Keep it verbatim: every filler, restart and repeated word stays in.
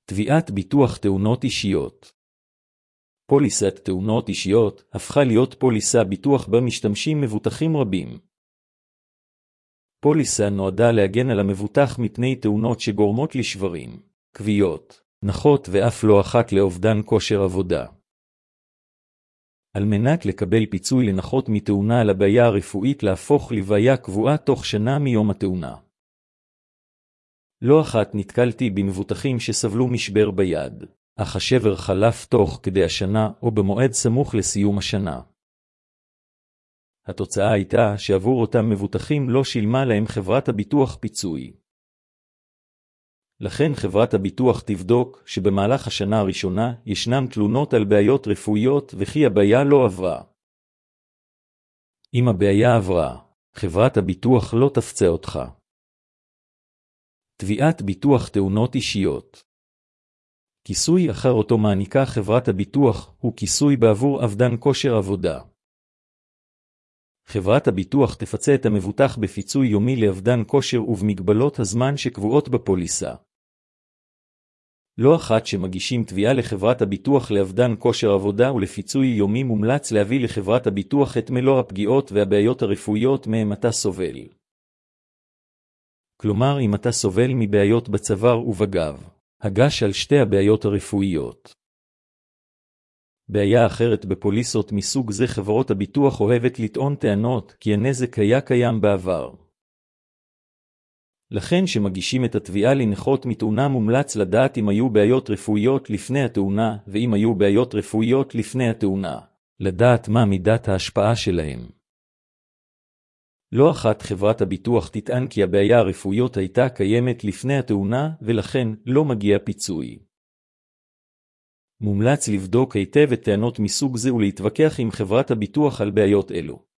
תביעת ביטוח תאונות אישיות. פוליסת תאונות אישיות הפכה להיות פוליסה ביטוח בה משתמשים מבוטחים רבים. פוליסה נועדה להגן על המבוטח מפני תאונות שגורמות לשברים, כוויות, נכות ואף לא אחת לאובדן כושר עבודה. על מנת לקבל פיצוי לנכות מתאונה על הבעיה הרפואית להפוך לבעיה קבועה תוך שנה מיום התאונה. לא אחת נתקלתי במבוטחים שסבלו משבר ביד, אך השבר חלף תוך כדי השנה או במועד סמוך לסיום השנה. התוצאה הייתה שעבור אותם מבוטחים לא שילמה להם חברת הביטוח פיצוי. לכן חברת הביטוח תבדוק שבמהלך השנה הראשונה ישנם תלונות על בעיות רפואיות וכי הבעיה לא עברה. אם הבעיה עברה, חברת הביטוח לא תפצה אותך. תביעת ביטוח תאונות אישיות. כיסוי אחר אותו מעניקה חברת הביטוח הוא כיסוי בעבור אובדן כושר עבודה. חברת הביטוח תפצה את המבוטח בפיצוי יומי לאובדן כושר ובמגבלות הזמן שקבועות בפוליסה. לא אחת שמגישים תביעה לחברת הביטוח לאובדן כושר עבודה ולפיצוי יומי מומלץ להביא לחברת הביטוח את מלוא הפגיעות והבעיות הרפואיות מהם אתה סובל. כלומר, אם אתה סובל מבעיות בצוואר ובגב, הגש על שתי הבעיות הרפואיות. בעיה אחרת בפוליסות מסוג זה חברות הביטוח אוהבת לטעון טענות כי הנזק היה קיים בעבר. לכן שמגישים את התביעה לנכות מתאונה מומלץ לדעת אם היו בעיות רפואיות לפני התאונה, ואם היו בעיות רפואיות לפני התאונה, לדעת מה מידת ההשפעה שלהם. לא אחת חברת הביטוח תטען כי הבעיה הרפואיות הייתה קיימת לפני התאונה ולכן לא מגיע פיצוי. מומלץ לבדוק היטב את טענות מסוג זה ולהתווכח עם חברת הביטוח על בעיות אלו.